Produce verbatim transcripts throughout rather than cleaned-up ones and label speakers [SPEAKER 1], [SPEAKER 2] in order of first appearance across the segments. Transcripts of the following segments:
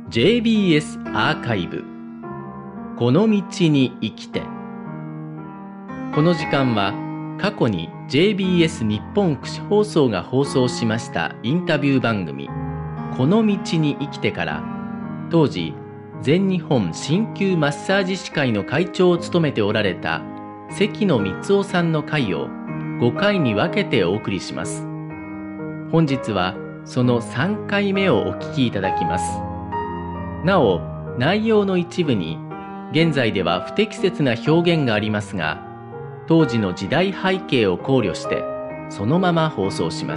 [SPEAKER 1] ジェイビーエス アーカイブこの道に生きて。この時間は過去に ジェイビーエス 日本串放送が放送しましたインタビュー番組この道に生きてから、当時全日本鍼灸マッサージ師会の会長を務めておられた関野光夫さんの回をごかいに分けてお送りします。本日はそのさんかいめをお聞きいただきます。なお、内容の一部に現在では不適切な表現がありますが、当時の時代背景を考慮してそのまま放送します。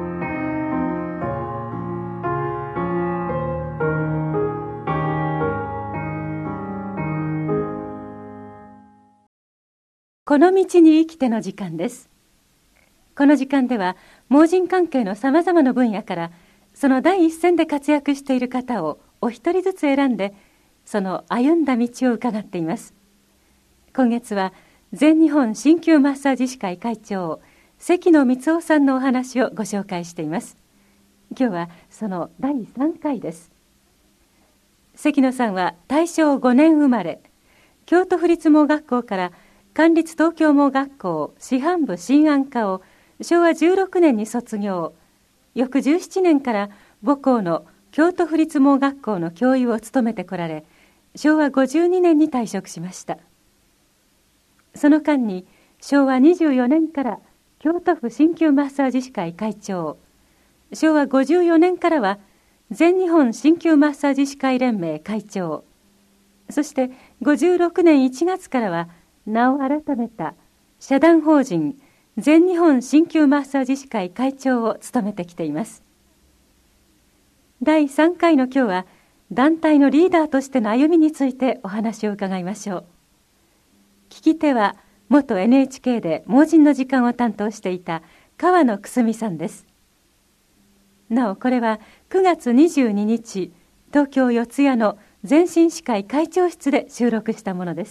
[SPEAKER 2] この道に生きての時間です。この時間では盲人関係のさまざまな分野からその第一線で活躍している方をお一人ずつ選んでその歩んだ道を伺っています。今月は全日本鍼灸マッサージ師会会長関野光夫さんのお話をご紹介しています。今日はそのだいさんかいです。関野さんはたいしょうごねん生まれ、京都府立盲学校から官立東京盲学校師範部新案科をしょうわじゅうろくねんに卒業。翌じゅうななねんから母校の京都府立盲学校の教諭を務めてこられ、しょうわごじゅうにねんに退職しました。その間にしょうわにじゅうよねんから京都府鍼灸マッサージ師会会長、しょうわごじゅうよねんからは全日本鍼灸マッサージ師会連盟会長、そしてごじゅうろくねんいちがつからは名を改めた社団法人全日本鍼灸マッサージ師会会長を務めてきています。だいさんかいの今日は団体のリーダーとしての歩みについてお話を伺いましょう。聞き手は元 エヌエイチケー で盲人の時間を担当していた川野くすみさんです。なおこれはくがつにじゅうににち東京四谷の全身歯科医会長室で収録したものです。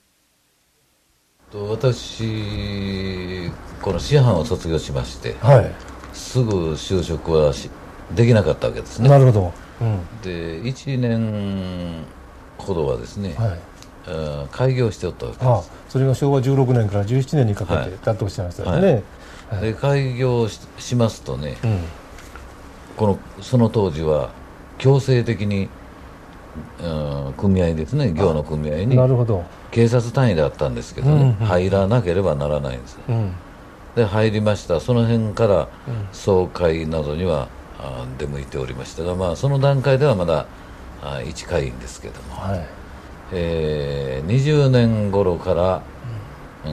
[SPEAKER 3] 私この師範を卒業しまして、
[SPEAKER 4] はい、
[SPEAKER 3] すぐ就職はしできなかったわけですね。
[SPEAKER 4] なるほど、うん、
[SPEAKER 3] でいちねんほどはですね、はい、開業しておったわけです。
[SPEAKER 4] ああ、それがしょうわじゅうろくねんからじゅうななねんにかけてだとおっしゃいましたよね。
[SPEAKER 3] はいはい、で開業 し, しますとね、うん、このその当時は強制的に、うん、組合ですね、業の組合に
[SPEAKER 4] なるほど
[SPEAKER 3] 警察単位であったんですけどね、うんうん、入らなければならないんです、うん、で入りました。その辺から総会などには出向いておりましたが、まあ、その段階ではまだいち会員ですけども、はい、えー、にじゅうねん頃から、うん、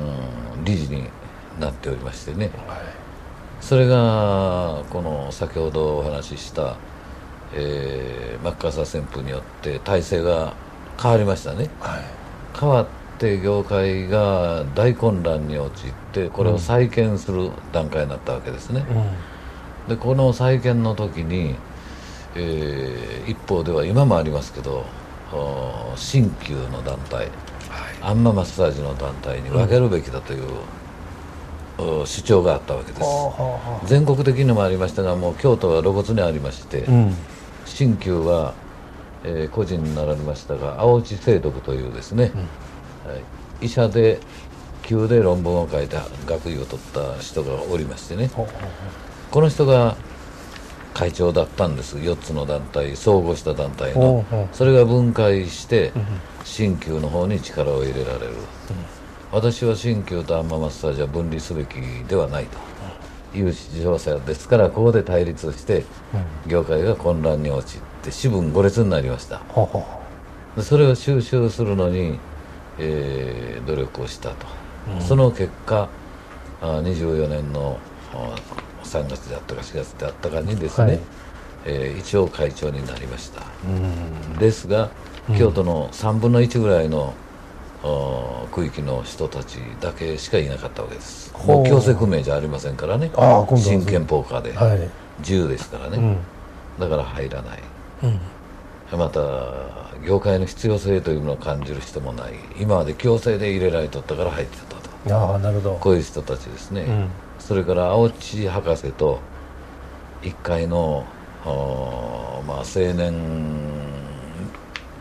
[SPEAKER 3] 理事になっておりましてね、はい、それがこの先ほどお話しした、えー、マッカーサー旋風によって体制が変わりましたね、はい、変わって業界が大混乱に陥ってこれを再建する段階になったわけですね、うん、でこの再建の時に、えー、一方では今もありますけど鍼灸の団体、はい、アンママッサージの団体に分けるべきだという、うん、主張があったわけです、はあ、全国的にもありましたが、もう京都は露骨にありまして、うん、鍼灸は、えー、個人になられましたが青地清徳というですね、うん、はい、医者で灸で論文を書いた学位を取った人がおりましてね、はあはあ、この人が会長だったんです。よっつの団体、総合した団体の、それが分解して鍼灸の方に力を入れられる、うん、私は鍼灸とアンママッサージは分離すべきではないという主張者ですから、ここで対立して業界が混乱に陥って四分五裂になりました、でそれを収拾するのに、えー、努力をしたと、うん、その結果にじゅうよねんのさんがつであったかしがつであったかにですね、はい、えー、一応会長になりました。うんですが京都のさんぶんのいちぐらいの区域の人たちだけしかいなかったわけです。もう強制組合じゃありませんからね、真剣ポーカーで、はい、自由ですからね、うん、だから入らない、うん、また業界の必要性というのを感じる人もない。今まで強制で入れられとったから入ってたと。
[SPEAKER 4] ああ、なるほど。
[SPEAKER 3] こういう人たちですね、うん、それから青地博士といっかいの、まあ、青年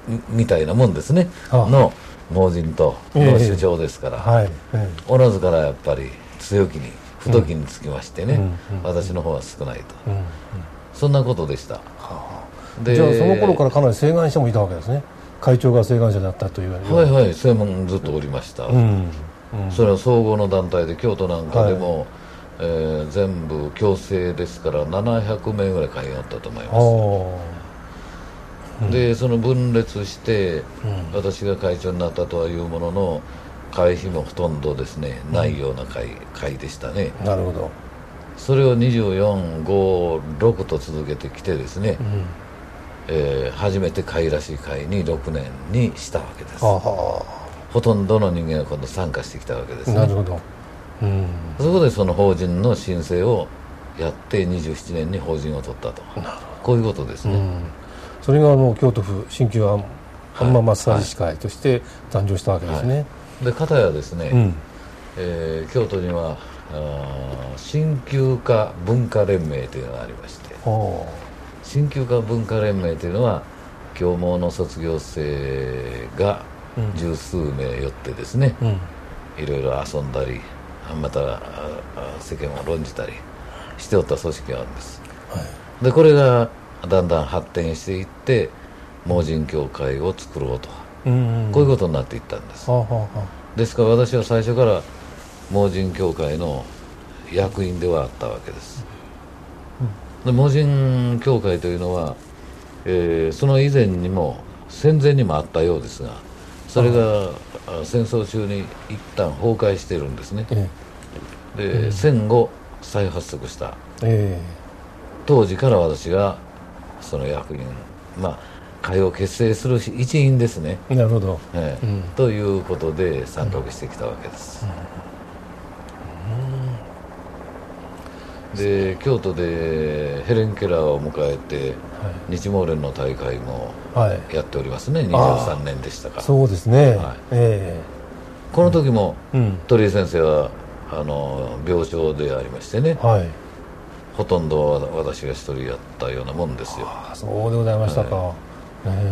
[SPEAKER 3] みたいなもんですねの盲人との主張ですから、はいはい、おのずからやっぱり強気に不時につきましてね、うんうんうん、私の方は少ないと、うんうん、そんなことでした、は
[SPEAKER 4] あ、でじゃあその頃からかなり請願者もいたわけですね。会長が請願者だったという。
[SPEAKER 3] はいはい、請願ずっとおりました、うんうん、それは総合の団体で京都なんかでも、はい、えー、全部強制ですからななひゃくめいぐらい会員あったと思います、うん、でその分裂して、うん、私が会長になったとはいうものの会費もほとんどですね、うん、ないような会、会でしたね。
[SPEAKER 4] なるほど。
[SPEAKER 3] それをにじゅうよん、ご、ろくと続けてきてですね、うん、えー、初めて会らしい会にろくねんにしたわけです。はは、ほとんどの人間が今度参加してきたわけですね。
[SPEAKER 4] なるほど、
[SPEAKER 3] うん、そこでその法人の申請をやってにじゅうななねんに法人を取ったと、こういうことですね、うん、
[SPEAKER 4] それがあの京都府鍼灸アンママッサージ師会として誕生したわけですね、はいはい、
[SPEAKER 3] で片やですね、うん、えー、京都には鍼灸科文化連盟というのがありまして、鍼灸科文化連盟というのは教盲の卒業生が十数名よってですね、うん、いろいろ遊んだりまた世間を論じたりしておった組織があるんです、はい、でこれがだんだん発展していって盲人協会を作ろうと、うんうん、こういうことになっていったんです、はあはあ、ですから私は最初から盲人協会の役員ではあったわけです、うん、で盲人協会というのは、えー、その以前にも戦前にもあったようですが、それが戦争中に一旦崩壊しているんですね、ええ、で、うん、戦後再発足した、ええ、当時から私がその役員、まあ会を結成する一員ですね。
[SPEAKER 4] なるほど、
[SPEAKER 3] ええ、うん、ということで参画してきたわけです、うん、で京都でヘレン・ケラーを迎えて、はい、日盲連の大会もやっておりますね、はい、にじゅうさんねんでしたか。
[SPEAKER 4] そうですね、はい、
[SPEAKER 3] えー、この時も、うん、鳥居先生はあの病床でありましてね、はい、ほとんど私が一人やったようなもんですよ。
[SPEAKER 4] あ、そうでございましたか、はい、えーうん、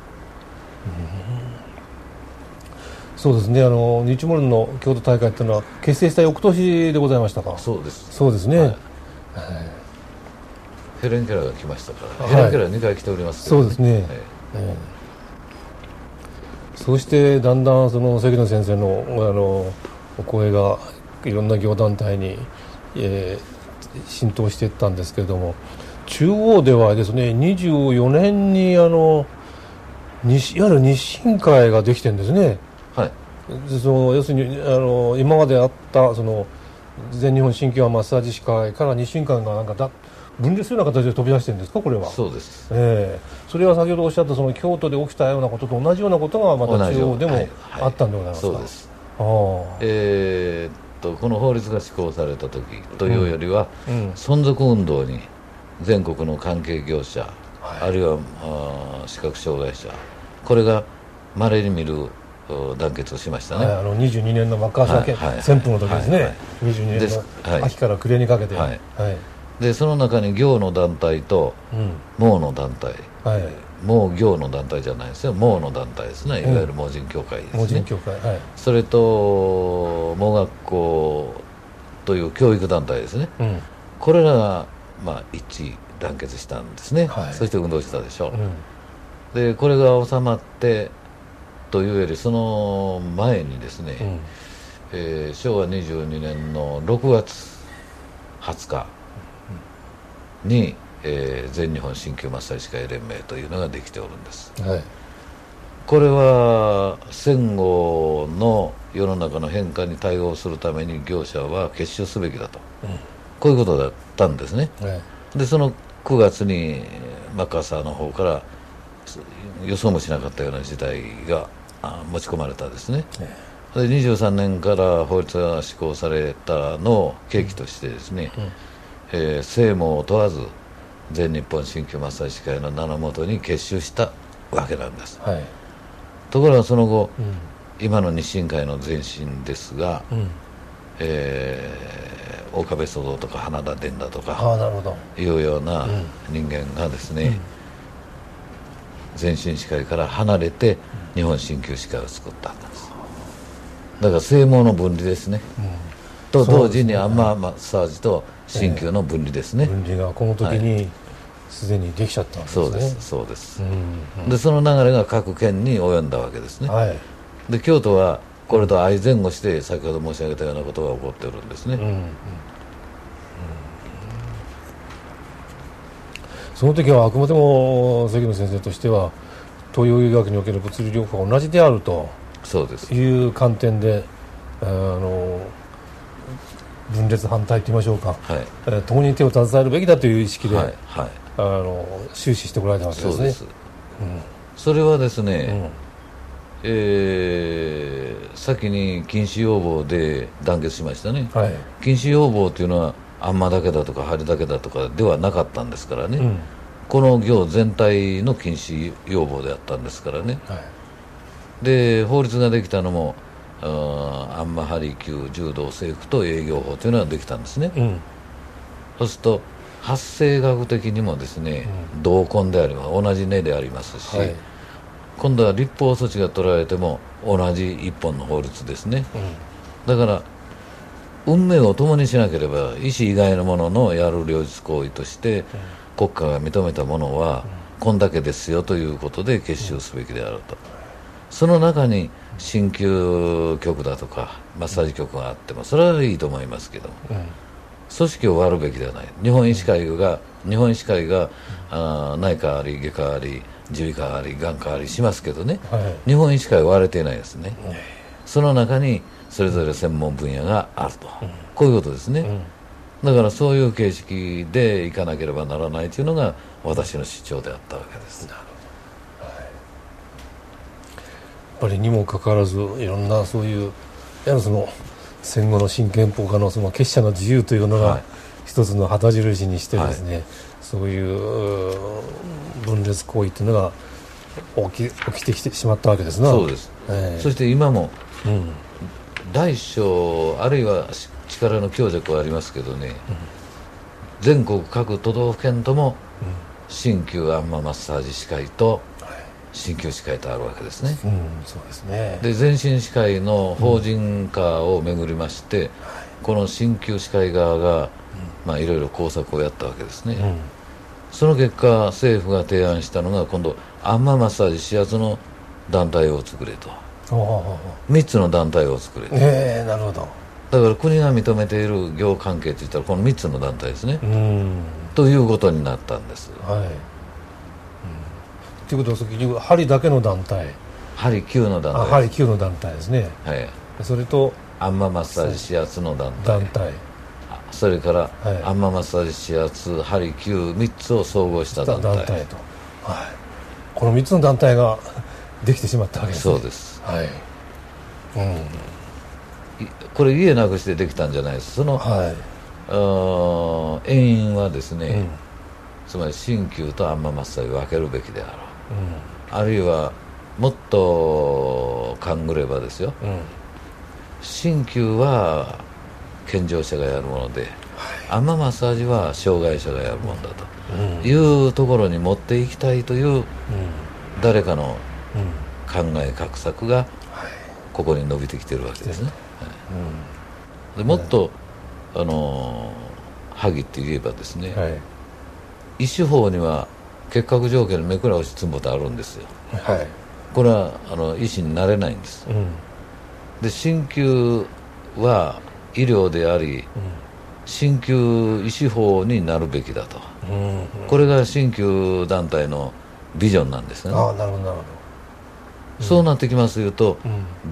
[SPEAKER 4] そうですね、あの日盲連の京都大会というのは結成した翌年でございましたか。
[SPEAKER 3] そうです、
[SPEAKER 4] そうですね、はい、
[SPEAKER 3] ヘレン・ケラーが来ましたから、はい、ヘレン・ケラーにかい来ておりますけど、ね、
[SPEAKER 4] そうですね、はい、えー、そしてだんだんその関野先生のあのお声がいろんな業団体に、えー、浸透していったんですけれども、中央ではですねにじゅうよねんにあの西いわゆる日進会ができてるんですね。はい、でその要するにあの今まであったその全日本鍼灸マッサージ師会から日進会がなんかだ分裂するような形で飛び出してるんですか、これは。
[SPEAKER 3] そうです、
[SPEAKER 4] えー、それは先ほどおっしゃったその京都で起きたようなことと同じようなことがまた中央でもあったんでございますか。
[SPEAKER 3] はいはい、そうです。あ、えー、っとこの法律が施行された時というよりは、うんうん、存続運動に全国の関係業者、はい、あるいはあ視覚障害者、これが稀に見る団結をしましたね、はい、
[SPEAKER 4] あのにじゅうにねんのマッカーサー旋風の時ですね、はいはい、にじゅうにねんの秋から暮れにかけて、はいはい、
[SPEAKER 3] でその中に行の団体と盲の団体、はい、盲行の団体じゃないですよ、盲の団体ですね、いわゆる盲人協会ですね、
[SPEAKER 4] 盲人協会、はい、
[SPEAKER 3] それと盲学校という教育団体ですね、うん、これらが、まあ、一致団結したんですね、はい、そして運動したでしょう、うん、でこれが収まってというよりその前にですね、うん、えー、しょうわにじゅうにねんのろくがつはつかに、えー、全日本鍼灸マッサージ師会連盟というのができておるんです、はい、これは戦後の世の中の変化に対応するために業者は結集すべきだと、うん、こういうことだったんですね、はい、でそのくがつにマッカーサーの方から予想もしなかったような事態が持ち込まれたですね、でにじゅうさんねんから法律が施行されたのを契機としてですね、うん、えー、姓名を問わず全日本鍼灸マッサージ師会の名のもとに結集したわけなんです、はい、ところがその後、うん、今の日進会の前身ですが、うん、えー、大壁騒動とか花田伝だとかいうような人間がですね、うん、 全身歯科医から離れて日本鍼灸歯科を作ったんです。だから正毛の分離ですね、うん、と同時にアンマーマッサージと鍼灸の分離ですね、
[SPEAKER 4] えー、分離がこの時にすでにできちゃったんですね、
[SPEAKER 3] そうですそうです、
[SPEAKER 4] うんうん、
[SPEAKER 3] でその流れが各県に及んだわけですね、
[SPEAKER 4] はい、
[SPEAKER 3] で京都はこれと相前後して先ほど申し上げたようなことが起こっているんですね、うんうんうん、
[SPEAKER 4] その時はあくまでも関野先生としては東洋医学における物理療法が同じであると
[SPEAKER 3] そうです
[SPEAKER 4] いう観点であの分裂反対と言いましょうか、はい、共に手を携えるべきだという意識で、はいはい、あの終始してこられたわけですね。
[SPEAKER 3] そうです、うん、それはですね、うんえー、先に禁止要望で団結しましたね、はい、禁止要望というのはあんまだけだとか針だけだとかではなかったんですからね、うん、この行全体の禁止要望であったんですからね、はい、で法律ができたのもあんま針灸柔道整復と営業法というのができたんですね、うん、そうすると発生学的にもですね、うん、同根であります同じ根でありますし、はい、今度は立法措置が取られても同じ一本の法律ですね、うん、だから運命を共にしなければ医師以外のもののやる療術行為として、うん、国家が認めたものは、うん、こんだけですよということで結集すべきであると、うん、その中に鍼灸局だとかマッサージ局があってもそれはいいと思いますけども、うん、組織を割るべきではない。日本医師会が、うん、日本医師会が、うん、あ内科あり外科あり耳鼻科あり眼科ありしますけどね、はい、日本医師会は割れていないですね、うん、その中にそれぞれ専門分野があると、うん、こういうことですね、うん、だからそういう形式でいかなければならないというのが私の主張であったわけです。なるほど、はい、
[SPEAKER 4] やっぱりにもかかわらずいろんなそういうやはりその戦後の新憲法下のその結社の自由というのが、はい、一つの旗印にしてですね、はい、そういう分裂行為というのが起き、起きてきてしまったわけですな。
[SPEAKER 3] そうです、えー、そして今も、うん、大小あるいは力の強弱はありますけどね、うん、全国各都道府県とも鍼灸アンママッサージ歯科医と鍼灸歯科医とあるわけですね、
[SPEAKER 4] うん、そうですね。
[SPEAKER 3] で全身歯科医の法人化をめぐりまして、うん、この鍼灸歯科医側が、まあ、いろいろ工作をやったわけですね、うん、その結果政府が提案したのが今度アンママッサージ指圧の団体を作れと、みっつの団体を作れと、
[SPEAKER 4] えー、なるほど。
[SPEAKER 3] だから国が認めている業関係といったらこのみっつの団体ですね、うんということになったんです、はい、うん、
[SPEAKER 4] ということは先に針だけの団体、
[SPEAKER 3] 針きゅうの団体、
[SPEAKER 4] 針きゅうの団体ですね、
[SPEAKER 3] はい、
[SPEAKER 4] それと
[SPEAKER 3] アンママッサージ指圧の団体、
[SPEAKER 4] 団体
[SPEAKER 3] それから、はい、アンママッサージ指圧針きゅうみっつを総合した団体、団体と、
[SPEAKER 4] はい、このみっつの団体ができてしまったわけですね。
[SPEAKER 3] そうです、
[SPEAKER 4] はい、
[SPEAKER 3] うん、これ家なくしてできたんじゃないです。その、はい、あ遠因はですね、うん、つまり鍼灸とアンママッサージを分けるべきであろう、うん、あるいはもっと勘ぐればですよ、うん、鍼灸は健常者がやるもので、はい、アンママッサージは障害者がやるものだというところに持っていきたいという誰かの考え画策がここに伸びてきてるわけですね、はい、でもっと、あの萩って言えばですね、はい、医師法には結核条件の目くら押しつんぼとあるんですよ、はい、これはあの医師になれないんです、うん、で鍼灸は医療であり、うん、鍼灸医師法になるべきだと、うんうん、これが鍼灸団体のビジョンなんですね。
[SPEAKER 4] ああ、なるほどなるほど、
[SPEAKER 3] うん、そうなってきますと、うん、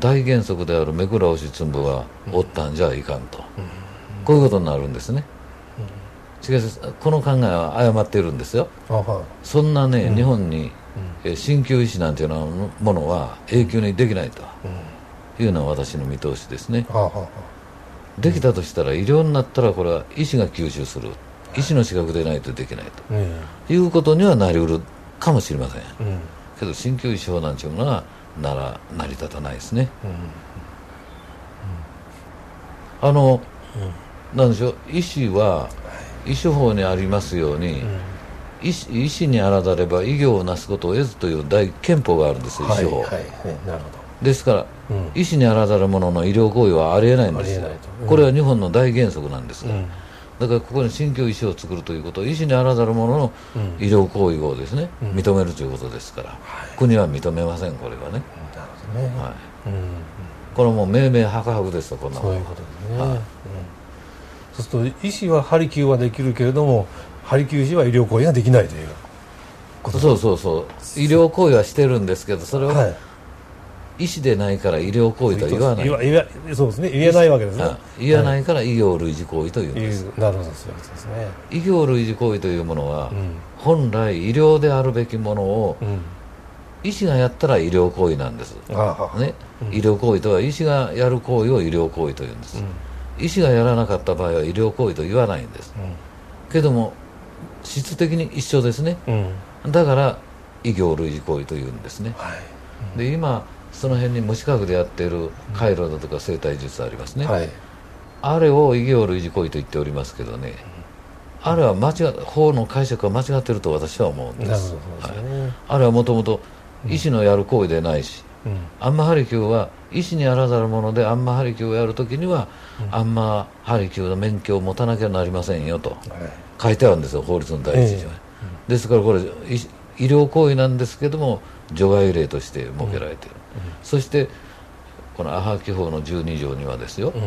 [SPEAKER 3] 大原則である目くら押しつんぼはおったんじゃいかんと、うん、こういうことになるんですね、うん、しかしこの考えは誤っているんですよ、はい、そんなね、うん、日本に鍼灸医師なんていうものは永久にできないというのは私の見通しですね、うん、できたとしたら医療になったらこれは医師が吸収する、医師の資格でないとできないと、うん、いうことにはなりうるかもしれません、うん、けど鍼灸医師法なんていうのはなら成り立たないですね、うん、あの、うん、なんでしょう、医師は医師法にありますように、うん、 医師、医師にあらざれば医業をなすことを得ずという大憲法があるんですよ、医師法、
[SPEAKER 4] はいはいはい、なるほど。
[SPEAKER 3] ですから、
[SPEAKER 4] うん、
[SPEAKER 3] 医師にあらざる者の医療行為はありえないんですよ、うん、これは日本の大原則なんですから、うん、だからここに新教医師を作るということは医師にあらざる者の医療行為をですね、うん、認めるということですから、うん、国は認めません、これはね、なるほどね、はい、うん、これはもう明明白々ですよ、こんなもの。
[SPEAKER 4] そういうことですね、はい、うん、そうすると医師はハリキューはできるけれどもハリキュー医師は医療行為ができないということ。
[SPEAKER 3] そうそうそう、医療行為はしてるんですけど、それは、はい、医師でないから医療行為とは言わない。
[SPEAKER 4] 言わそうですね、言えないわけですね。
[SPEAKER 3] 言わないから医業類似行為というんです。
[SPEAKER 4] なるほど、そうですね。
[SPEAKER 3] 医業類似行為というものは、うん、本来医療であるべきものを、うん、医師がやったら医療行為なんです、ね、うん、医療行為とは医師がやる行為を医療行為というんです、うん、医師がやらなかった場合は医療行為と言わないんです、うん、けども質的に一緒ですね、うん、だから医業類似行為というんですね、はい、うん、で今その辺に無資格でやっている回路だとか生体術ありますね、はい、あれを医業類似行為と言っておりますけどね、あれは間違法の解釈は間違っていると私は思うんです。はい、あれはもともと医師のやる行為でないし、うん、アンマハリキューは医師にあらざるもので、アンマハリキューをやるときには、うん、アンマハリキューの免許を持たなきゃなりませんよと書いてあるんですよ、法律の第一条に、えー、ですからこれ医療行為なんですけども除外例として設けられている、うんうん、そしてこのアハキ法のじゅうに条にはですよ、うん、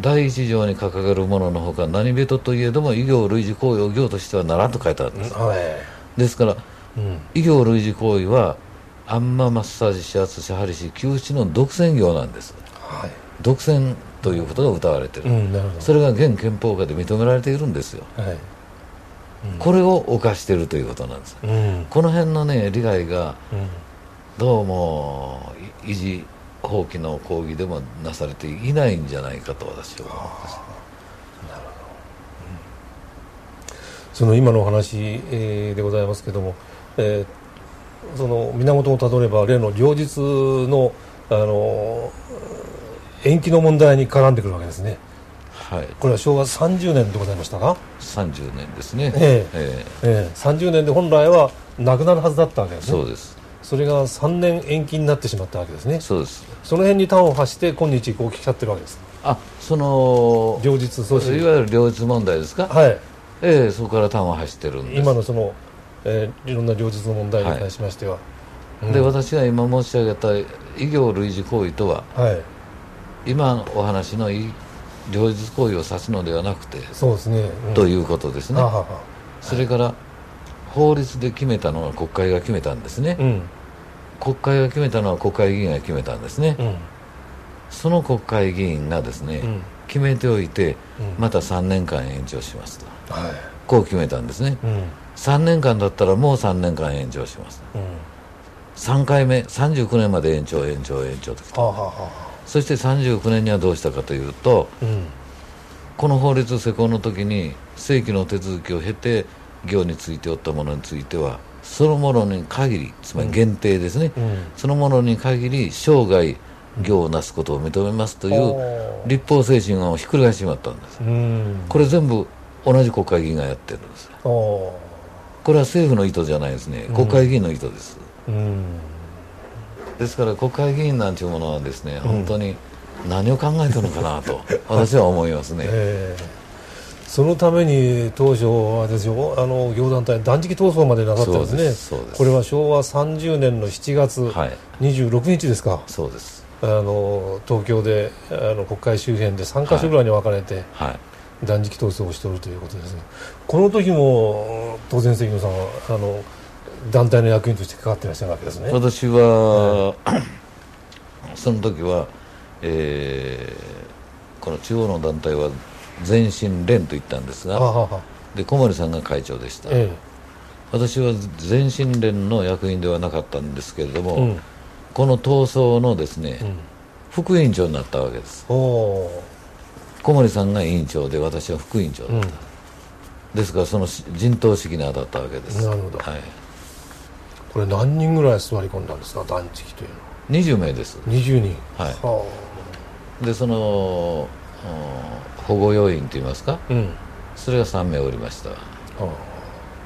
[SPEAKER 3] だいいち条に掲げるもののほか何人といえども医業類似行為を業としてはならんと書いてあるんです、うん、ですから、うん、医業類似行為はアンママッサージ、指圧、支張り師、吸収の独占業なんです、はい、独占ということが謳われている、うん、なるほど。それが現憲法下で認められているんですよ、はい、うん、これを犯しているということなんです、うん、この辺のね利害がどうも維持放棄の講義でもなされていないんじゃないかと私は思います。なるほど、うん、
[SPEAKER 4] その今のお話、えー、でございますけども、えーその源をたどれば例の両日の、あの延期の問題に絡んでくるわけですね、はい、これはしょうわさんじゅうねんでございましたか。
[SPEAKER 3] さんじゅうねんですね、
[SPEAKER 4] えーえーえー、さんじゅうねんで本来はなくなるはずだったわけですね。
[SPEAKER 3] そうです。
[SPEAKER 4] それがさんねん延期になってしまったわけですね。
[SPEAKER 3] そうです。
[SPEAKER 4] その辺に端を発して今日こう来ちゃってるわけです。
[SPEAKER 3] あ、その
[SPEAKER 4] 両日阻止、
[SPEAKER 3] いわゆる両日問題ですか。
[SPEAKER 4] はい、
[SPEAKER 3] えー、そこから端を発してるんです。
[SPEAKER 4] 今のそのえー、いろんな両日の問題に関しましては、はい、うん、
[SPEAKER 3] で私が今申し上げた医業類似行為とは、はい、今お話の両日行為を指すのではなくて、
[SPEAKER 4] そうですね、うん、
[SPEAKER 3] ということですね。ははは、それから法律で決めたのは国会が決めたんですね、うん、国会が決めたのは国会議員が決めたんですね、うん、その国会議員がですね、うん、決めておいて、またさんねんかん延長しますと、はい、こう決めたんですね、うん、さんねんかんだったらもうさんねんかん延長します、うん、さんかいめさんじゅうきゅうねんまで延長延長延長ときた、はあはあ、そしてさんじゅうきゅうねんにはどうしたかというと、うん、この法律施行の時に正規の手続きを経て業についておったものについてはそのものに限り、つまり限定ですね、うんうん、そのものに限り生涯業をなすことを認めますという立法精神をひっくり返してしまったんです、うん、これ全部同じ国会議員がやってるんです。これは政府の意図じゃないですね、国会議員の意図です、うん、ですから国会議員なんていうものはですね、うん、本当に何を考えてるのかなと私は思いますね、え
[SPEAKER 4] ー、そのために当初はですよ、あの業団体断食闘争までなさったんですね。そうです、そうです。これはしょうわさんじゅうねんのしちがつにじゅうろくにちですか、はい、
[SPEAKER 3] そうです。
[SPEAKER 4] あの東京であの国会周辺でさんかしょぐらいに分かれて、はいはい、断食闘争をしておるということです。この時も当然関野さんはあの団体の役員として関わっていらっしゃるわけですね。
[SPEAKER 3] 私は、はい、その時は、えー、この中央の団体は前進連と言ったんですが、はははで小森さんが会長でした、ええ、私は前進連の役員ではなかったんですけれども、うん、この闘争のですね、うん、副委員長になったわけです。小森さんが委員長で私は副委員長だった、うん、ですからその陣頭指揮に当たったわけです。
[SPEAKER 4] なるほど、はい、これ何人ぐらい座り込んだんですか、断食というのは。
[SPEAKER 3] にじゅうめいです。
[SPEAKER 4] にじゅうにん、
[SPEAKER 3] はい、はあ、でその保護要員といいますか、うん、それがさんめいおりました、はあ、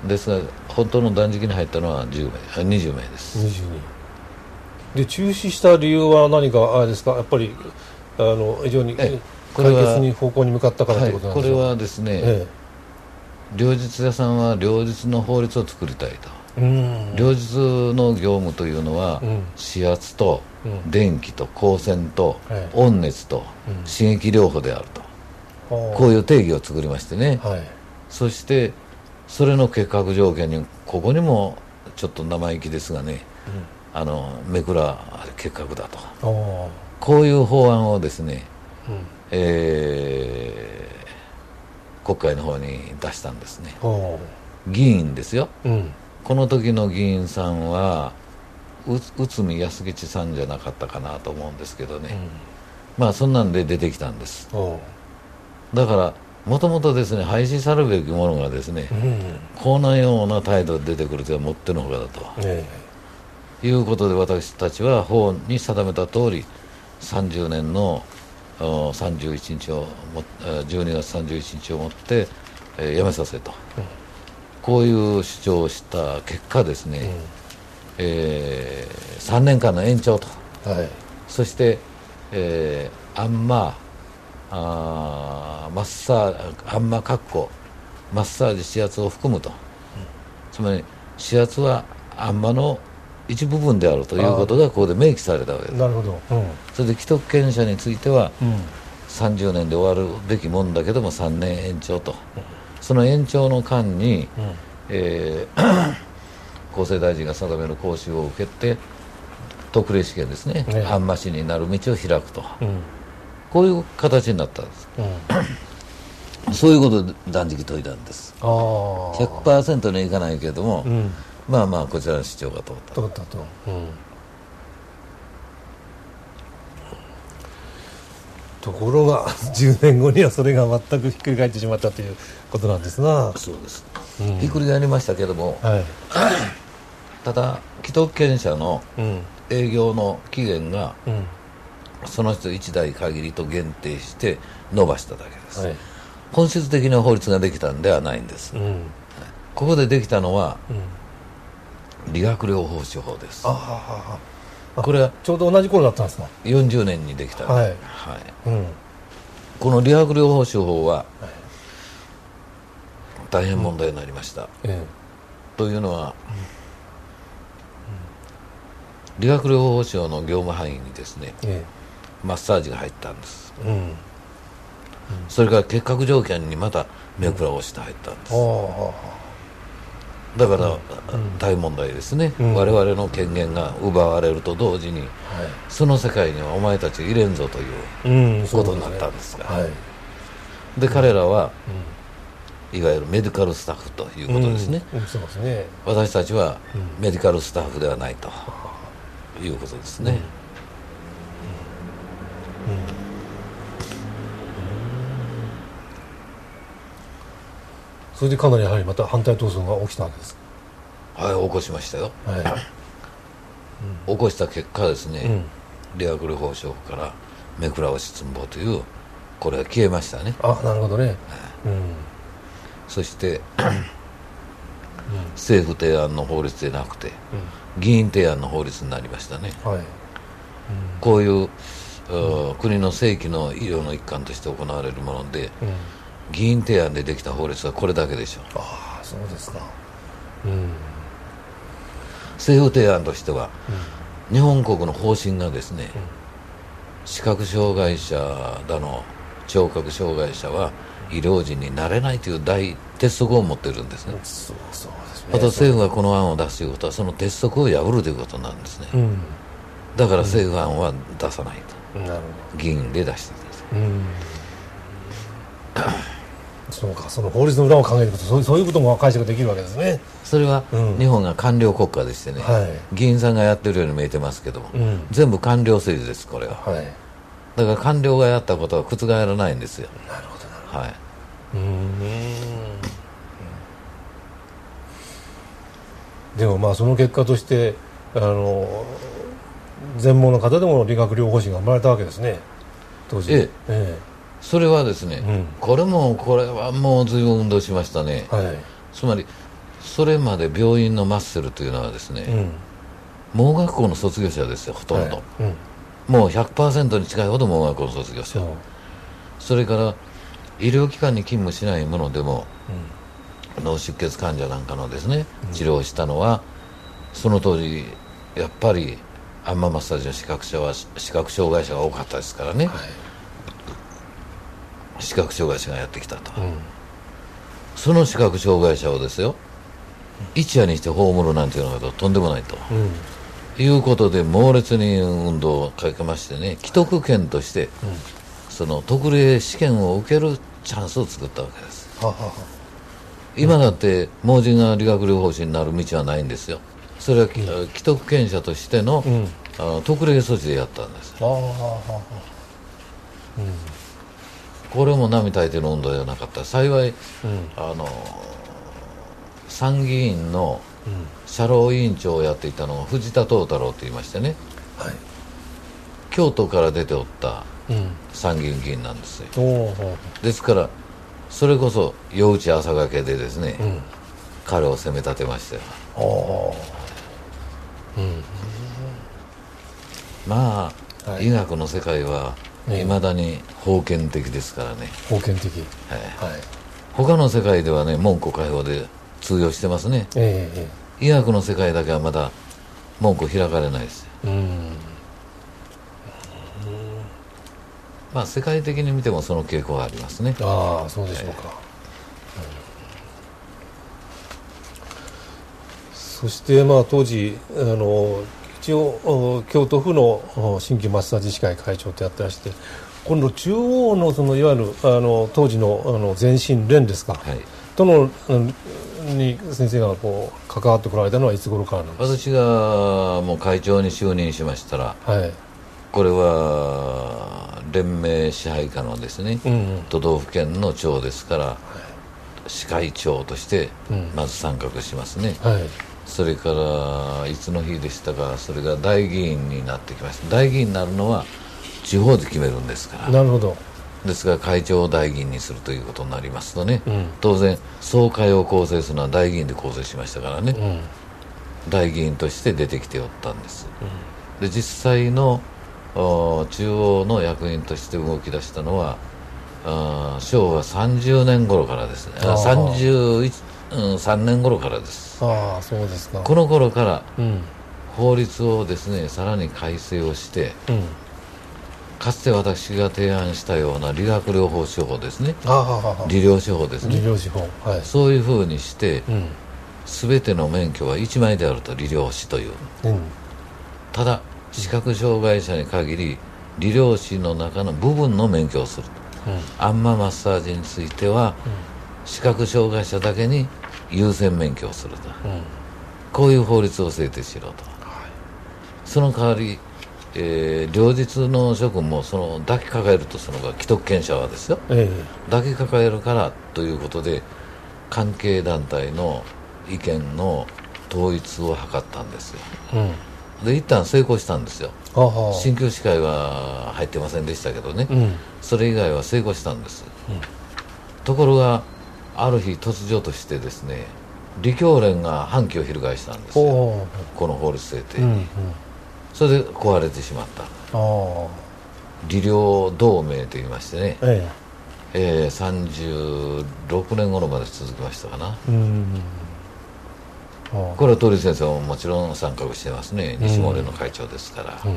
[SPEAKER 3] ですが本当の断食に入ったのはじゅうめい、あにじゅうめいです。
[SPEAKER 4] にじゅうにで中止した理由は何かあれですか、やっぱりあの非常に解決に方向に向かったからということなんでしょうか。
[SPEAKER 3] はい、これはですね、ええ両日屋さんは両日の法律を作りたいと。うん両日の業務というのは、うん、指圧と、うん、電気と光線と、はい、温熱と、うん、刺激療法であると、こういう定義を作りましてね、はい、そしてそれの結核条件にここにもちょっと生意気ですがね、うん、あのめくら結核だとこういう法案をですね、うんえー国会の方に出したんですね。議員ですよ、うん、この時の議員さんは内海康吉さんじゃなかったかなと思うんですけどね、うん、まあそんなんで出てきたんです。だからもともとですね廃止されるべきものがですね、うん、こんなような態度で出てくるとはもってのほかだと、ええ、いうことで私たちは法に定めた通りさんじゅうねんのさんじゅういちにちをもじゅうにがつさんじゅういちにちをもって、えー、辞めさせと、うん、こういう主張をした結果ですね、うんえー、さんねんかんの延長と、はい、そして、えー、アンマあーマッサーアンマカッコマッサージ指圧を含むと、うん、つまり指圧はアンマの一部分であるということがここで明記されたわけです。
[SPEAKER 4] なるほど、うん、そ
[SPEAKER 3] れで既得権者については、うん、さんじゅうねんで終わるべきもんだけどもさんねん延長と、うん、その延長の間に、うんえー、厚生大臣が定める講習を受けて特例試験ですね、ね半増しになる道を開くと、うん、こういう形になったんです、うん、そういうことで断食解いたんです。 ひゃくパーセント にはいかないけれども、うんまあまあこちらの主張が通った
[SPEAKER 4] 通ったと、うん、ところがじゅうねんごにはそれが全くひっくり返ってしまったということなんですな。
[SPEAKER 3] そうです、うん、ひっくり返りましたけども、はい、ただ既得権者の営業の期限が、うん、その人いちだい限りと限定して伸ばしただけです、はい、本質的な法律ができたんではないんです、うん、ここでできたのは、うん理学療法士法です。あ
[SPEAKER 4] あこれはちょうど同じ頃だったんですか。
[SPEAKER 3] よんじゅうねんにできた、はいはいうん、この理学療法士法は、はい、大変問題になりました、うんええ、というのは、うん、理学療法士法の業務範囲にですね、ええ、マッサージが入ったんです、うんうん、それから結核条件にまた目くらをして入ったんです、うんだから、うん、大問題ですね、うん、我々の権限が奪われると同時に、はい、その世界にはお前たち入れんぞということになったんですが、うんでねはい、で彼らは、うん、いわゆるメディカルスタッフということですね、うんうん、そうですね私たちはメディカルスタッフではないということですね、うんうん
[SPEAKER 4] それでかなりやはりまた反対闘争が起きたわけです
[SPEAKER 3] か。はい起こしましたよ、はいうん、起こした結果ですね、うん、理学療法士法から目くら押しつんぼというこれは消えましたね。
[SPEAKER 4] あなるほどね、はいうん、
[SPEAKER 3] そして、うん、政府提案の法律でなくて、うん、議員提案の法律になりましたね、はいうん、こういう、うん、国の正規の医療の一環として行われるもので、うん議員提案でできた法律はこれだけでしょう。
[SPEAKER 4] ああそうですか、うん、
[SPEAKER 3] 政府提案としては、うん、日本国の方針がですね、うん、視覚障害者だの聴覚障害者は医療人になれないという大鉄則を持っているんですね、うん、そうそうですね。あと政府がこの案を出すということはその鉄則を破るということなんですね、うん、だから政府案は出さないと、うん、なるほど議員で出してください、うん
[SPEAKER 4] そうかその法律の裏を考えるとそう、そういうことも解釈できるわけですね。
[SPEAKER 3] それは、うん、日本が官僚国家でしてね、はい、議員さんがやってるように見えてますけども、うん、全部官僚政治ですこれは、はい、だから官僚がやったことは覆らないんですよ。なるほどなるほど、はい、うーん
[SPEAKER 4] でもまあその結果としてあの全盲の方でも理学療法士が生まれたわけですね当時。ええええ
[SPEAKER 3] それはですね、うん、これもこれはもう随分運動しましたね、はい、つまりそれまで病院のマッスルというのはですね、うん、盲学校の卒業者ですよ、ほとんど、はい、うん、もう ひゃくパーセント に近いほど盲学校の卒業者、うん、それから医療機関に勤務しないものでも、うん、脳出血患者なんかのですね、うん、治療をしたのはその当時やっぱりアンママッサージの視覚者は視覚障害者が多かったですからね、はい、視覚障害者がやってきたと、うん、その視覚障害者をですよ、一夜にして葬るなんていうのはとんでもないと、うん、いうことで猛烈に運動をかけましてね、既得権として、うん、その特例試験を受けるチャンスを作ったわけです。ははは、今だって盲人が理学療法士になる道はないんですよ。それは、うん、既得権者としての、うん、あの特例措置でやったんです。はははは、うん、これも並大抵の運動ではなかった。幸い、うん、あの参議院の社労委員長をやっていたのが藤田東太郎と言いましてね、はい、京都から出ておった参議院議員なんですよ、うん、ですからそれこそ夜打ち朝がけでですね、うん、彼を責め立てましたよ。うん、まあ、はい、医学の世界はいまだに封建的ですからね。
[SPEAKER 4] 封建的、
[SPEAKER 3] はいはい、他の世界ではね門戸開放で通用してますね、えーえー、医学の世界だけはまだ門戸開かれないですよ。うん、うん、まあ世界的に見てもその傾向がありますね。
[SPEAKER 4] ああ、そうでしょうか、はい、うん、そしてまあ当時あの一応京都府の新規マッサージ師会会長とやってらして、今度中央のそのいわゆるあの当時のあの前身連ですか、はい、とのに先生がこう関わってこられたのはいつ頃からなんですか。
[SPEAKER 3] 私がもう会長に就任しましたら、はい、これは連盟支配下のですね、うんうん、都道府県の長ですから、はい、司会長としてまず参画しますね、うんはい、それからいつの日でしたか、それが大議員になってきました。大議員になるのは地方で決めるんですから。
[SPEAKER 4] なるほど。
[SPEAKER 3] ですが会長を大議員にするということになりますとね、うん、当然総会を構成するのは大議員で構成しましたからね、うん、大議員として出てきておったんです、うん、で実際の中央の役員として動き出したのはあ昭和さんじゅうねん頃からですね。さんじゅうさんねん頃からです。
[SPEAKER 4] ああ、そうですか。
[SPEAKER 3] この頃から、うん、法律をですねさらに改正をして、うん、かつて私が提案したような理学療法手法ですね、あははは理療手法ですね、
[SPEAKER 4] 理療手法、はい、
[SPEAKER 3] そういうふうにして、うん、全ての免許はいちまいであると、理療士という、うん、ただ視覚障害者に限り理療士の中の部分の免許をすると、うん、アンママッサージについては、うん、視覚障害者だけに優先免許をすると、うん、こういう法律を制定しろと、はい、その代わりえー、両日の諸君もその抱きかかえると、その既得権者はですよ、えー、抱きかかえるからということで関係団体の意見の統一を図ったんですよ、うん、で一旦成功したんですよ。鍼灸師会は入ってませんでしたけどね、うん、それ以外は成功したんです、うん、ところがある日突如としてですね、理教連が反旗を翻したんですよ、この法律制定に、うんうん、それで壊れてしまった。理療同盟といいましてね、えええー、さんじゅうろくねん頃まで続きましたかな。うんこれは鳥先生ももちろん参画してますね、西森の会長ですから、うんうん、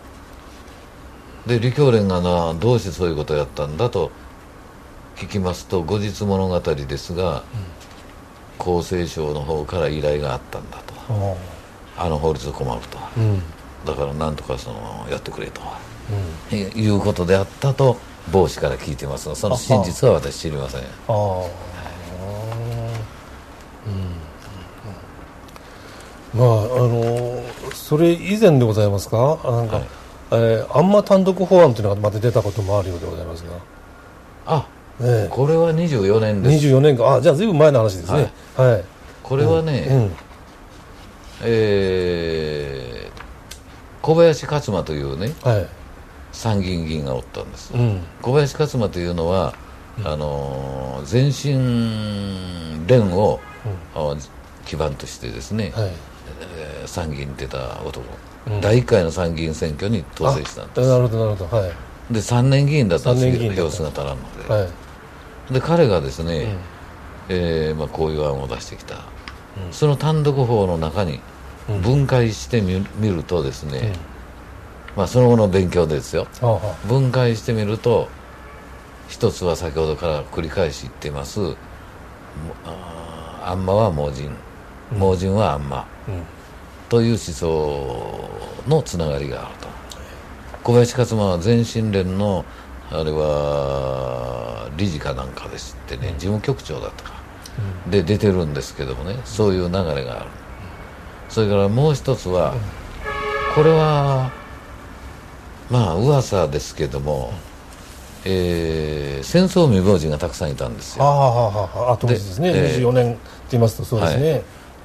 [SPEAKER 3] で理教連がなどうしてそういうことをやったんだと聞きますと、後日物語ですが、うん、厚生省の方から依頼があったんだと、あの法律困ると、うんだからなんとかそのやってくれと、うん、いうことであったと帽子から聞いてますが、その真実は私知りません。ああ、はい
[SPEAKER 4] うん、まああのそれ以前でございますか、なんか、はいえー、アンマ単独法案というのがまた出たこともあるようでございますが、
[SPEAKER 3] あ、えー、これはにじゅうよねんです。
[SPEAKER 4] にじゅうよねんか、あ、じゃあずいぶん前の話ですね。はい、はい、
[SPEAKER 3] これはね、うんうん、えー小林克馬というね、はい、参議院議員がおったんです、うん、小林克馬というのは、うん、あの前身連を、うん、 基盤としてですね、
[SPEAKER 4] はい、
[SPEAKER 3] えー、参議院に出た男、
[SPEAKER 4] うん、
[SPEAKER 3] だいいっかいの参議院選挙に当選したんです。
[SPEAKER 4] なるほどなるほど、はい、
[SPEAKER 3] でさんねん議員だったんですよ、票数が足らんので、はい、で彼がですね、うん、えーまあ、こういう案を出してきた、うん、その単独法の中に分解してみ、うん、見るとですね、うん、まあ、その後の勉強ですよ、うん、分解してみると一つは先ほどから繰り返し言っていますあんまは盲人、盲人はあんま、うん、という思想のつながりがあると。小林克馬は前進連のあれは理事かなんかですってね、うん、事務局長だったか、うん、で出てるんですけどもね、そういう流れがある、うん、それからもう一つは、うん、これはまあ噂ですけども、えー、戦争未亡人がたくさんいたんですよ。
[SPEAKER 4] ああ、あ当時ですね、にじゅうよねんって言いますとそうですね、はい、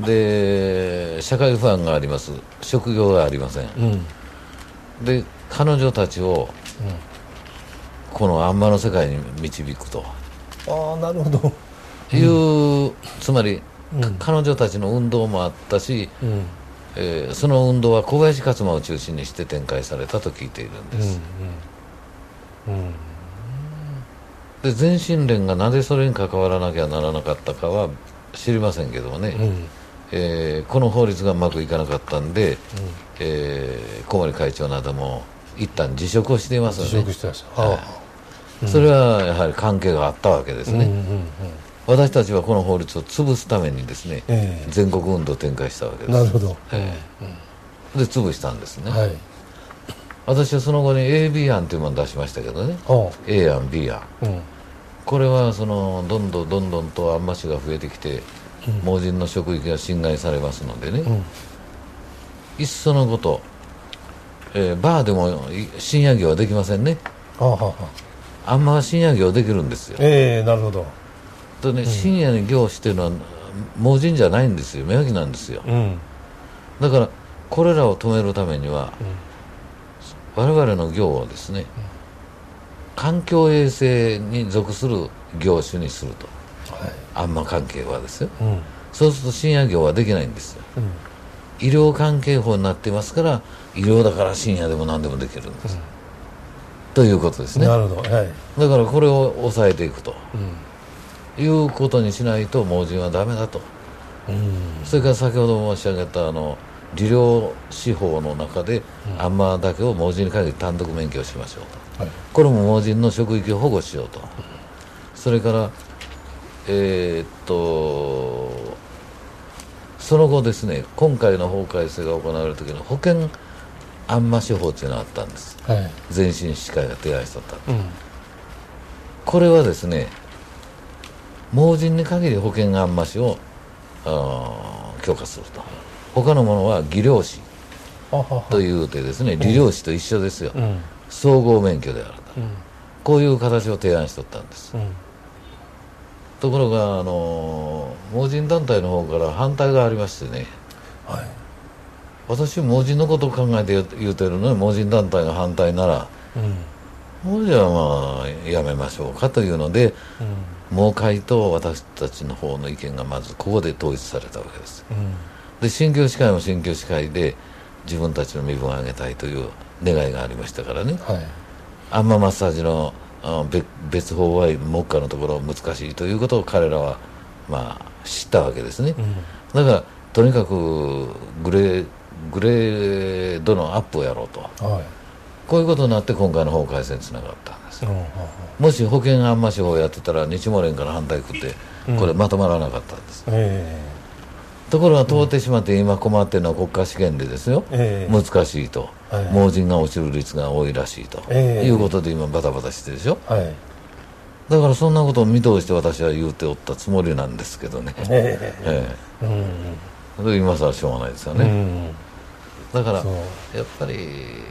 [SPEAKER 3] で社会不安があります、職業がありません、うん、で彼女たちを、うん、このあんまの世界に導くと、
[SPEAKER 4] ああなるほど
[SPEAKER 3] いう、うん、つまり、うん、彼女たちの運動もあったし、うん、えー、その運動は小林克馬を中心にして展開されたと聞いているんです、うんうんうん、で前進連がなぜそれに関わらなきゃならなかったかは知りませんけどもね、うん、えー、この法律がうまくいかなかったんで、うん、えー、小森会長なども一旦辞職をしていますよね。辞職してました、はい、うん、それはやはり関係があったわけですね、うんうんうん、私たちはこの法律を潰すためにですね、えー、全国運動を展開したわけです。
[SPEAKER 4] なるほど、
[SPEAKER 3] えー、で潰したんですね、はい、私はその後に エービー 案というものを出しましたけどね、 A 案 B 案、うん、これはそのどんどんどんどんとあんましが増えてきて、うん、盲人の職域が侵害されますのでね、うん、いっそのこと、えー、バーでも深夜業はできませんね。あははあんまは深夜業できるんですよ。
[SPEAKER 4] ええー、なるほど。
[SPEAKER 3] とね、うん、深夜に業してるのは盲人じゃないんですよ、目開きなんですよ、うん、だからこれらを止めるためには、うん、我々の業をですね、うん、環境衛生に属する業種にすると、はい、あんま関係はですよ、うん、そうすると深夜業はできないんですよ、うん、医療関係法になっていますから、医療だから深夜でも何でもできるんです、うん、ということですね。
[SPEAKER 4] なるほど、はい、
[SPEAKER 3] だからこれを抑えていくと、うん、いうことにしないと盲人はダメだと、うん、それから先ほど申し上げたあの利療司法の中で、うん、あんまだけを盲人に限り単独免許をしましょうと、はい、これも盲人の職域を保護しようと、うん、それからえー、っとその後ですね、今回の法改正が行われる時の保険あんま司法というのがあったんです、はい、前進歯科医が提案しとった、うん、これはですね、盲人に限り保険あんましを強化すると、他のものは技療士というてですね、理療士と一緒ですよ、うん、総合免許であると、うん、こういう形を提案しとったんです、うん、ところがあの盲人団体の方から反対がありましてね、はい、私盲人のことを考えて言うてるのに盲人団体が反対なら、うん、もうじゃあまあやめましょうかというので、うん、盲会と私たちの方の意見がまずここで統一されたわけです、うん、で新京歯科医も新京歯科医で自分たちの身分を上げたいという願いがありましたからね、はい、あんまマッサージの別, 別法は目下のところ難しいということを彼らはまあ知ったわけですね、うん、だからとにかくグレーグレードのアップをやろうと、はい、こういうことになって今回の法改正につながったんです、うん、もし保険あんまし法をやってたら日毛連から反対食ってこれまとまらなかったんです、うんえー、ところが通ってしまって今困っているのは国家試験でですよ、えー、難しいと、はい、盲人が落ちる率が多いらしいと、えー、いうことで今バタバタしてるでしょ、はい、だからそんなことを見通して私は言うておったつもりなんですけどね、えーえーうん、今さらしょうがないですよね、うんだからやっぱり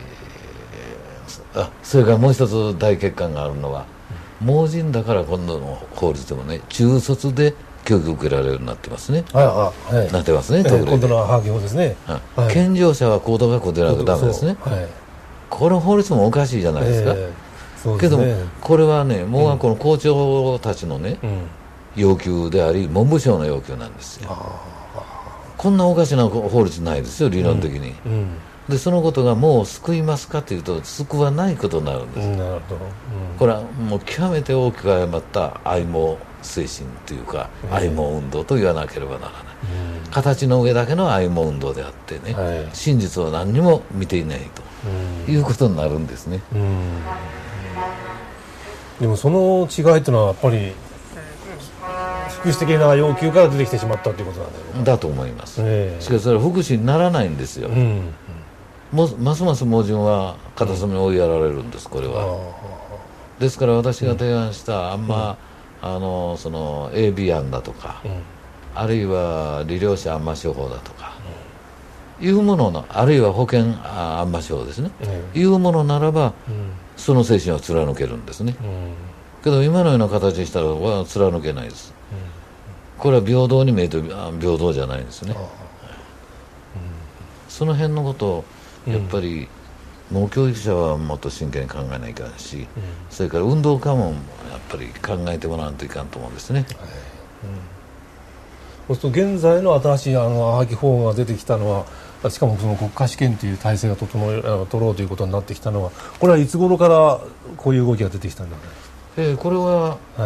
[SPEAKER 3] あそれからもう一つ大欠陥があるのは、盲人だから今度の法律でもね中卒で教育を受けられるようになってますね、はい、はい、なってますね、えー、
[SPEAKER 4] 今度のハーゲ法ですね、
[SPEAKER 3] はい、健常者は高等学校出なきゃダメですね、はい、この法律もおかしいじゃないですか、えー、そうですね、けどもこれはね盲学校の校長たちのね、うん、要求であり文部省の要求なんですよ、 こんなおかしな法律ないですよ、理論的に、うんうん、でそのことがもう救いますかというと救わないことになるんです、うん、なるほど、うん、これはもう極めて大きく誤った愛慕精神というか、うん、愛慕運動と言わなければならない、うん、形の上だけの愛慕運動であってね、はい、真実を何にも見ていないということになるんですね、うんうん、
[SPEAKER 4] でもその違いというのはやっぱり福祉的な要求から出てきてしまったということなんだよね。
[SPEAKER 3] だと思います、えー、しかしそれは福祉にならないんですよ、うんうん、もますます盲人は片隅に追いやられるんです、これは、うん、ですから私が提案したあんま、うん、あのその エービー 案だとか、うん、あるいは利用者安摩処方だとか、うん、いうもののあるいは保険安摩処方ですね、うん、いうものならば、うん、その精神を貫けるんですね、うん、けど今のような形にしたらは貫けないです、うん、これは平等に見えて平等じゃないんですね、うん、その辺のことをやっぱり、うん、もう教育者はもっと真剣に考えないかんし、うん、それから運動家もやっぱり考えてもらわないといかんと思うんですね、はい、
[SPEAKER 4] うん、そうすると現在の新しいあのアーキ法が出てきたのは、しかもその国家試験という体制が整え取ろうということになってきたのは、これはいつ頃からこういう動きが出てきたんだろうね。
[SPEAKER 3] えー、これは、はい、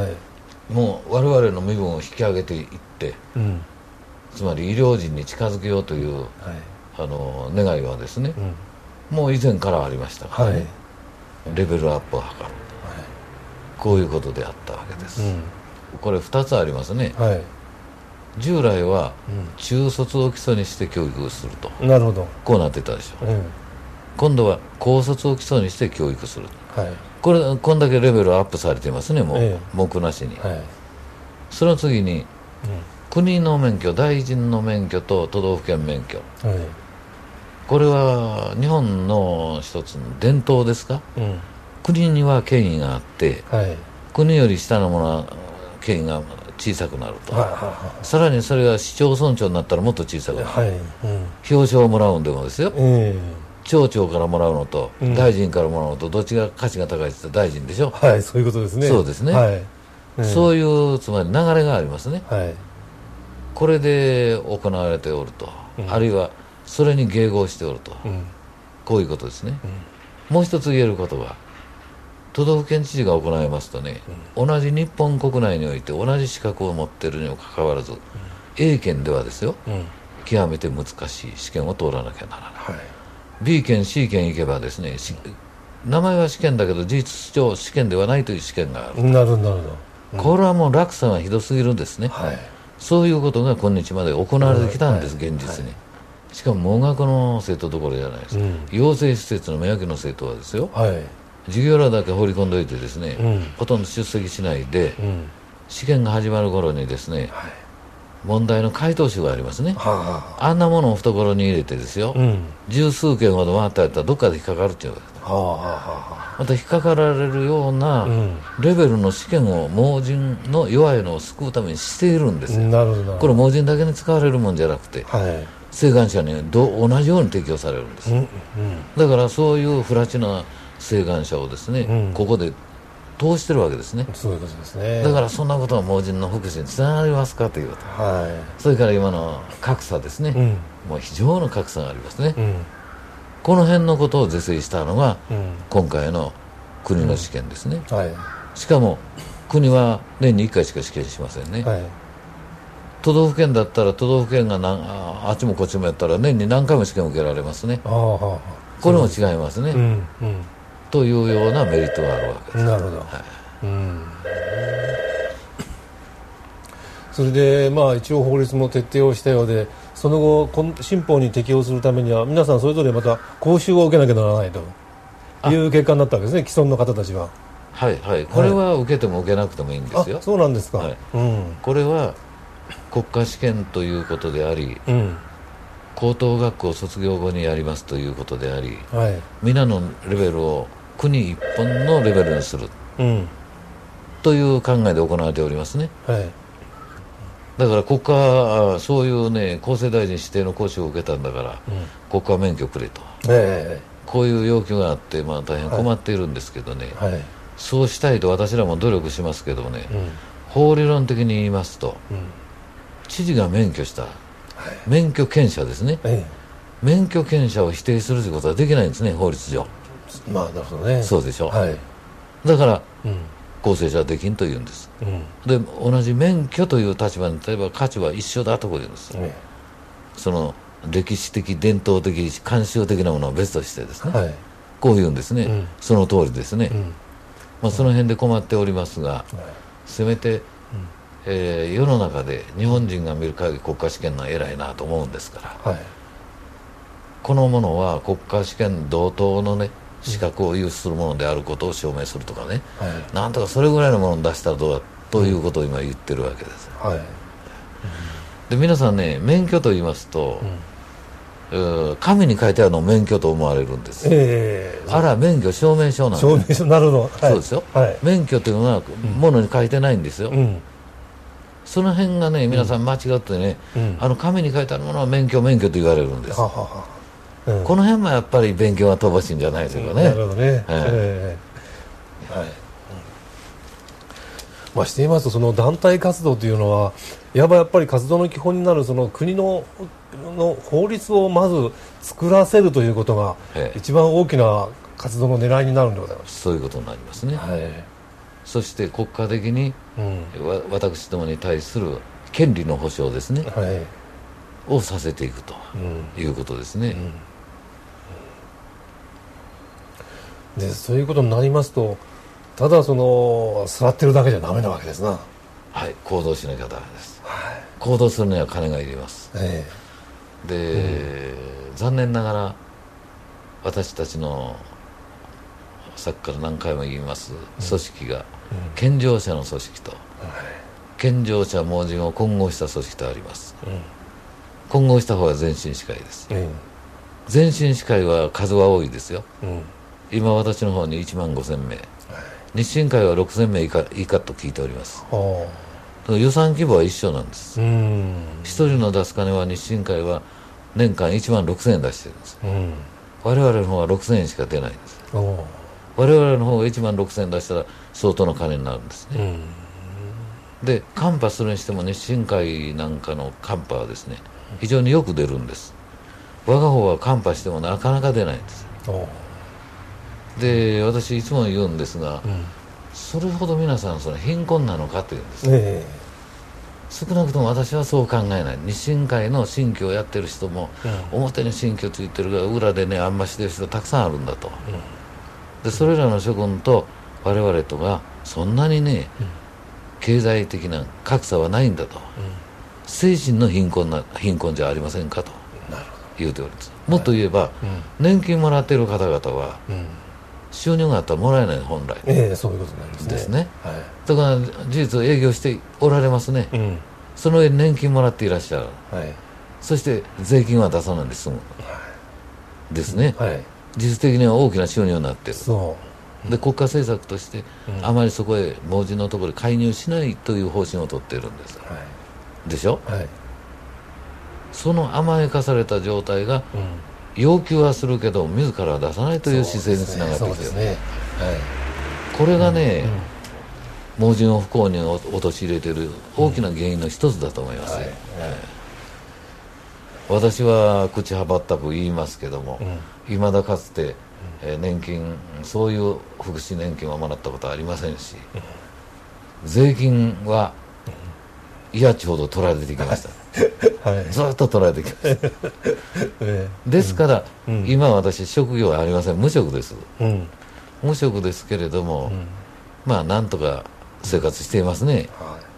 [SPEAKER 3] もう我々の身分を引き上げていって、うん、つまり医療人に近づけようという、はい、あの願いはですね、うん、もう以前からありましたからね、はい、レベルアップを図る、はい、こういうことであったわけです、うん、これふたつありますね、はい、従来は中卒を基礎にして教育すると、
[SPEAKER 4] なるほど、
[SPEAKER 3] こうなってたでしょう、うん、今度は高卒を基礎にして教育する、はい、これこんだけレベルアップされていますね、もう、ええ、文句なしに、はい、その次に、うん、国の免許、大臣の免許と都道府県免許、はい、これは日本の一つの伝統ですか、うん、国には権威があって、はい、国より下のものは権威が小さくなると、はいはいはい、さらにそれが市町村長になったらもっと小さくなる、はい、うん、表彰をもらうんでもですよ、えー、町長からもらうのと、うん、大臣からもらうのとどっちが価値が高いって言ったら大臣でしょ、
[SPEAKER 4] はい、そういうことですね、
[SPEAKER 3] そうですね、はい、うん、そういうつまり流れがありますね、はい、これで行われておると、うん、あるいはそれに迎合しておると、うん、こういうことですね、うん、もう一つ言えることは都道府県知事が行いますとね、うん、同じ日本国内において同じ資格を持っているにもかかわらず、うん、A 県ではですよ、うん、極めて難しい試験を通らなきゃならない、はい、B 県 C 県行けばですね、うん、名前は試験だけど事実上試験ではないという試験がある、
[SPEAKER 4] なるほどなるほど、
[SPEAKER 3] うん、これはもう落差がひどすぎるんですね、はい、そういうことが今日まで行われてきたんです、はい、現実に、はい、しかも盲学の生徒どころじゃないです、うん、養成施設の目焼きの生徒はですよ、はい、授業料だけ放り込んでおいてですね、うん、ほとんど出席しないで、うん、試験が始まる頃にですね、はい、問題の回答集がありますね、はあはあ、あんなものを懐に入れてですよ、うん、十数件ほど回ったやったらどっかで引っかかるっていうわけです、はあはあ、また引っかかられるようなレベルの試験を盲人の弱いのを救うためにしているんですよ、なるほど、これ盲人だけに使われるもんじゃなくて、はい、請願者にど同じように適用されるんです、うんうん、だからそういう不埒な請願者をですね、うん、ここで通してるわけですね、
[SPEAKER 4] そういうことですね、
[SPEAKER 3] だからそんなことは盲人の福祉につながりますかということ、はい、それから今の格差ですね、うん、もう非常の格差がありますね、うん、この辺のことを是正したのが、うん、今回の国の試験ですね、うんはい、しかも国は年にいっかいしか試験しませんね、はい、都道府県だったら都道府県が何 あ, あっちもこっちもやったら年に何回も試験を受けられますね、ああこれも違いますね、うんうんというようなメリットがあるわけです。
[SPEAKER 4] なるほど、はい、うん、それでまあ一応法律も徹底をしたようで、その後新法に適用するためには皆さんそれぞれまた講習を受けなきゃならないという結果になったわけですね、既存の方たちは。
[SPEAKER 3] はいはい、これは受けても受けなくてもいいんですよ。
[SPEAKER 4] あ、そうなんですか、
[SPEAKER 3] はい、うん、これは国家試験ということであり、うん、高等学校卒業後にやりますということであり、はい、皆のレベルを国一本のレベルにする、うん、という考えで行われておりますね、はい、だから国家そういうね厚生大臣指定の講習を受けたんだから、うん、国家免許くれと、えー、こういう要求があって、まあ、大変困っているんですけどね、はいはい、そうしたいと私らも努力しますけどね、うん、法理論的に言いますと、うん、知事が免許したはい、免許権者ですね、ええ、免許権者を否定するということはできないんですね、法律上。
[SPEAKER 4] まあなるほどね。
[SPEAKER 3] そうでしょ、
[SPEAKER 4] はい、
[SPEAKER 3] だから、
[SPEAKER 4] うん、
[SPEAKER 3] 公正者はできんと言うんです、うん、で同じ免許という立場に例えば価値は一緒だとこう言うんです、ええ、その歴史的伝統的慣習的なものは別としてですね、はい、こう言うんですね、うん、その通りですね、うん、まあ、その辺で困っておりますが、はい、せめて、うん、えー、世の中で日本人が見る限り国家試験の偉いなと思うんですから、はい、このものは国家試験同等のね資格を有するものであることを証明するとかね、はい、なんとかそれぐらいのものを出したらどうだということを今言ってるわけです、はい、で皆さんね、免許と言いますと、うん、紙に書いてあるのを免許と思われるんです、えー、あら免許証明書なんです。
[SPEAKER 4] 証明書、なるほど、はい、
[SPEAKER 3] そうですよ、はい、免許というのはものに書いてないんですよ、うん、その辺がね皆さん間違ってね、うん、あの紙に書いてあるものは免許免許と言われるんです、ははは、うん、この辺もやっぱり勉強は乏しいんじゃないですかね、うん、なるほどね、はい、え
[SPEAKER 4] ーはい、まあ、していますとその団体活動というのはいわばやっぱり活動の基本になるその国の、の法律をまず作らせるということが一番大きな活動の狙いになるんでございます。
[SPEAKER 3] そういうことになりますね、はい、そして国家的に、うん、わ私どもに対する権利の保障ですね、はい、をさせていくということですね、
[SPEAKER 4] うん、でそういうことになりますとただその座ってるだけじゃダメなわけですな。
[SPEAKER 3] はい、行動しなきゃダメです、はい、行動するには金がいります、えー、で、うん、残念ながら私たちのさっきから何回も言います組織が、うん、健常者の組織と、うん、健常者盲人を混合した組織とあります、うん、混合した方が全身歯科医です、うん、全身歯科医は数は多いですよ、うん、今私の方にいちまんごせんめい、日進会はろくせんめい以下、以下と聞いております。予算規模は一緒なんです。一人の出す金は日進会は年間いちまんろくせんえん出してるんです、うん、我々の方はろくせんえんしか出ないんです。我々の方がいちまんろくせんえん出したら相当の金になるんですね、うん、でカンパするにしても日進会なんかのカンパはですね非常によく出るんです。我が方はカンパしてもなかなか出ないんです。で私いつも言うんですが、うん、それほど皆さんその貧困なのかというんです、えー、少なくとも私はそう考えない。日進会の新居をやってる人も、うん、表に新居ついてるが裏でねあんましてる人たくさんあるんだと、うん、でそれらの諸君と我々とがそんなにね、うん、経済的な格差はないんだと、うん、精神の貧困な貧困じゃありませんかと言うております。もっと言えば、はい、年金もらっている方々は、うん、収入があったらもらえない本来、
[SPEAKER 4] えー、そういうことになりますね。
[SPEAKER 3] ですね、はい、だから事実営業しておられますね、うん、その上に年金もらっていらっしゃる、はい、そして税金は出さないで済む、はい、ですね、はい、実質的には大きな収入になっている。そう、うん、で国家政策として、うん、あまりそこへ盲人のところで介入しないという方針を取っているんです、はい、でしょ、はい、その甘やかされた状態が、うん、要求はするけど自ら出さないという姿勢につながってきている、ねね、はい、これがね、うんうん、盲人を不幸に陥れている大きな原因の一つだと思います、うん、はいはい、私は口はばったく言いますけども、いま、うん、だかつて、えー、年金そういう福祉年金はもらったことはありませんし、うん、税金は嫌っちほど取られてきました、はい、ずっと取られてきました、えー、ですから、うん、今私職業はありません。無職です、うん、無職ですけれども、うん、まあなんとか生活していますね、はいはい、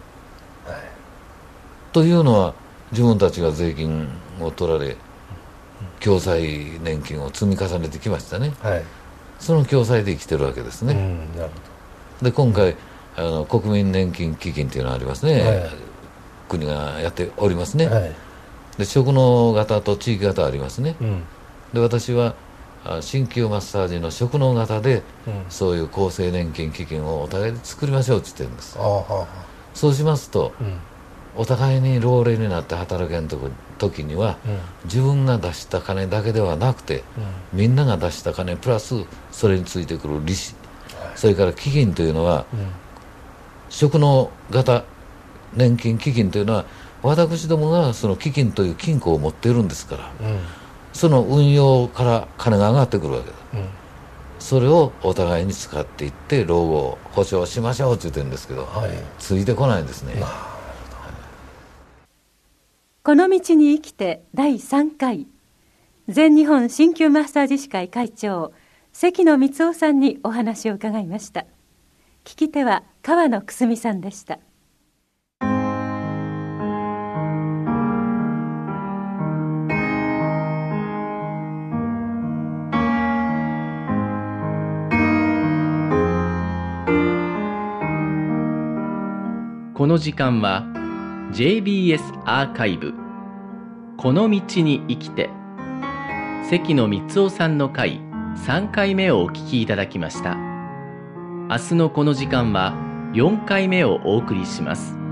[SPEAKER 3] というのは自分たちが税金を取られ共済年金を積み重ねてきましたね、はい、その共済で生きてるわけですね、うん、なるほど。で今回あの国民年金基金というのがありますね、はい、国がやっておりますね、はい、で職能型と地域型ありますね、うん、で私は鍼灸マッサージの職能型で、うん、そういう厚生年金基金をお互いで作りましょうって言ってるんです。ああ、そうしますと、うん、お互いに老齢になって働けん時には、うん、自分が出した金だけではなくて、うん、みんなが出した金プラスそれについてくる利子、はい、それから基金というのは、うん、職能型年金基金というのは私どもがその基金という金庫を持っているんですから、
[SPEAKER 4] うん、
[SPEAKER 3] その運用から金が上がってくるわけだ、
[SPEAKER 4] うん、
[SPEAKER 3] それをお互いに使っていって老後を保証しましょうって言ってるんですけど、はい、ついてこないんですね。
[SPEAKER 2] この道に生きてだいさんかい、全日本鍼灸マッサージ師会会長関野光夫さんにお話を伺いました。聞き手は川野くすみさんでした。
[SPEAKER 1] この時間は ジェイビーエス アーカイブこの道に生きて関野光夫さんの回さんかいめをお聞きいただきました。明日のこの時間はよんかいめをお送りします。